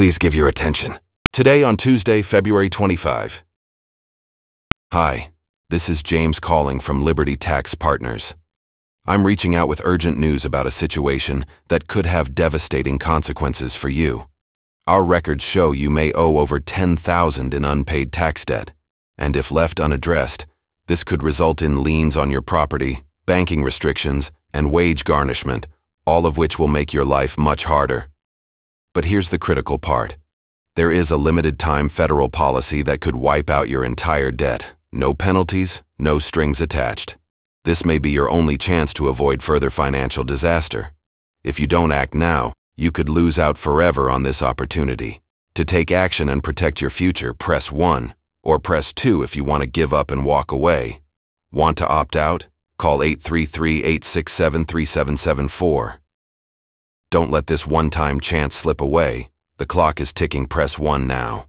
Please give your attention. Today on Tuesday, February 25. Hi, this is James calling from Liberty Tax Partners. I'm reaching out with urgent news about a situation that could have devastating consequences for you. Our records show you may owe over $10,000 in unpaid tax debt, and if left unaddressed, this could result in liens on your property, banking restrictions, and wage garnishment, all of which will make your life much harder. But here's the critical part. There is a limited-time federal policy that could wipe out your entire debt. No penalties, no strings attached. This may be your only chance to avoid further financial disaster. If you don't act now, you could lose out forever on this opportunity. To take action and protect your future, press 1, or press 2 if you want to give up and walk away. Want to opt out? Call 833-867-3774. Don't let this one-time chance slip away. The clock is ticking. Press 1 now.